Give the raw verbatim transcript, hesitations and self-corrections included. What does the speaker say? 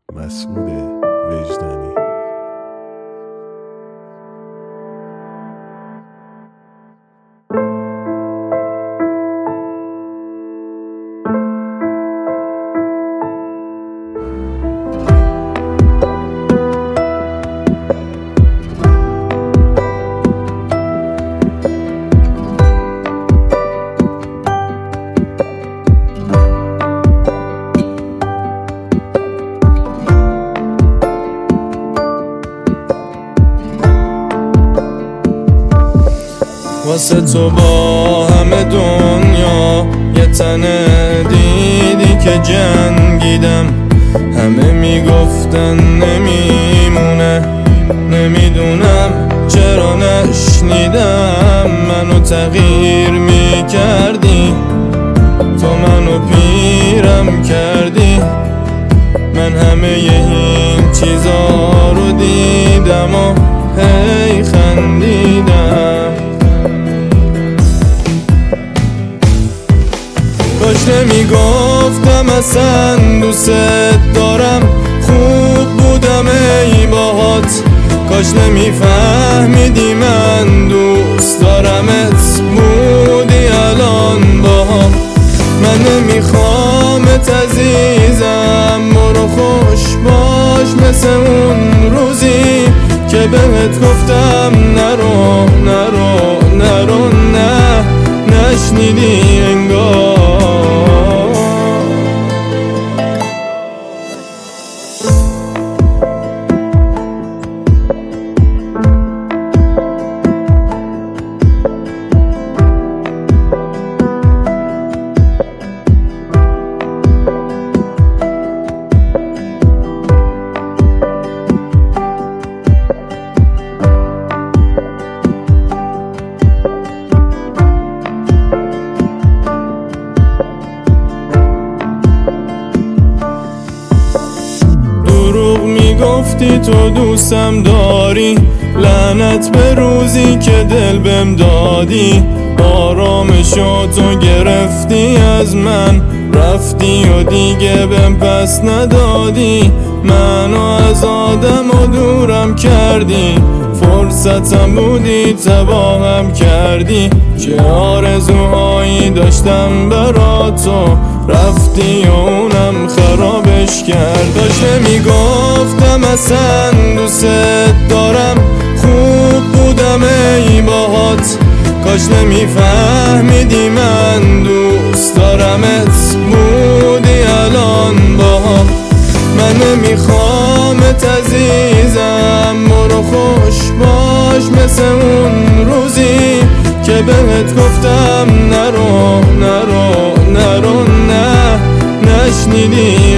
مسعود وجدانی. واسه تو با همه دنیا یه تنه دیدی که جنگیدم. همه میگفتن نمیمونه، نمیدونم چرا نشنیدم. منو تغییر میکردی، تو منو پیرم کردی. من همه این چیزا رو دیدم و هی خندیدم. کاش نمیگفتم اصلا دوست دارم، خوب بودم ای باهات. کاش نمیفهمیدی من دوست دارمت، بودی الان باهام. من نمیخوامت عزیزم، برو خوش باش مثل اون روزی که بهت گفتم نرو نرو نرو. نه نشنیدی انگار. گفتی تو دوستم داری، لعنت به روزی که دل بهم دادی. آرامشو تو گرفتی از من، رفتی و دیگه بهم پس ندادی. منو از آدم و دورم کردی، فرصتم بودی تباهم کردی. چه آرزوهایی داشتم برا تو، رفتی و اونم خرابش کرد. کاش نمیگفتم اصلا دوست دارم، خوب بودم ای باهات. کاش نمیفهمیدی من دوست دارمت، بودی الان باهام. من نمیخوامت عزیزم، برو خوش باش مثل اون روزی که بهت گفتم نرو نرو نرو. نه نشنیدی